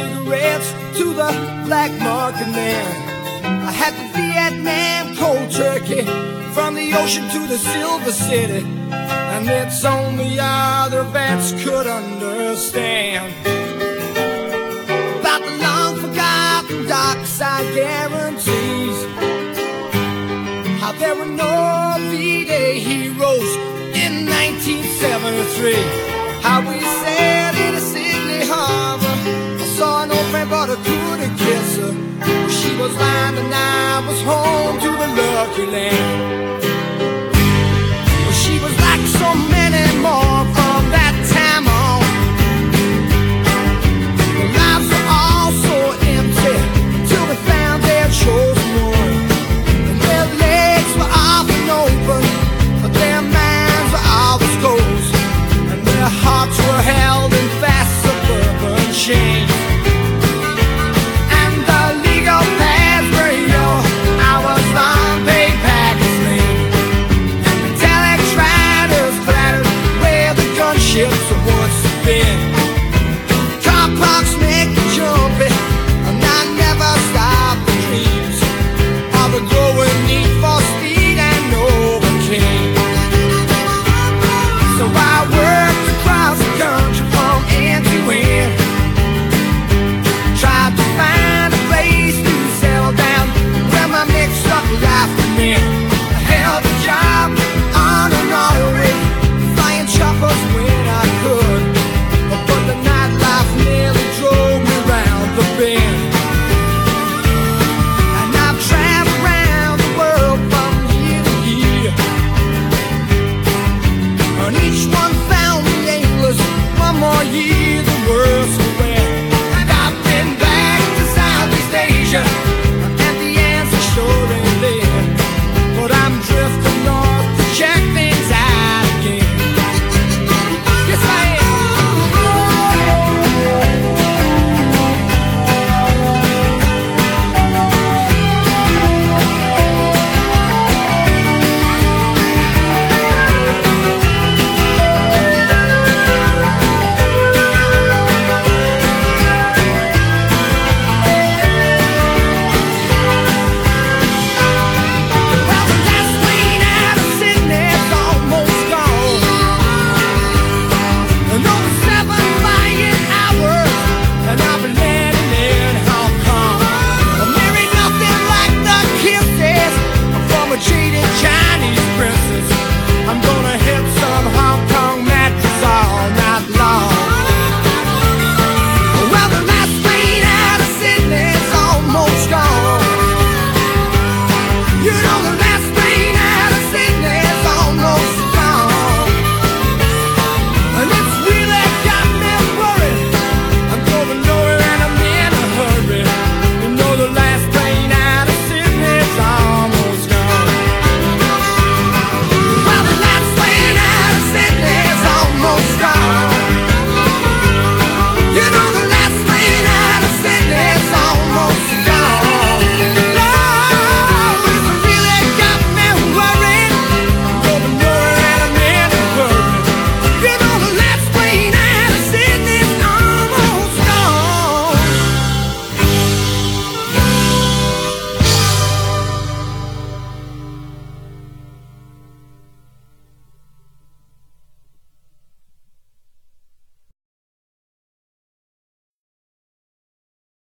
cigarettes to the black market man. I had the Vietnam cold turkey, from the ocean to the Silver City, and it's only other vets could understand about the long forgotten dark side guarantees, how there were no V-Day heroes in 1973, how we sailed into Sydney Harbor. I saw an old friend but I couldn't kiss her. She was lying and I was home to the lucky land.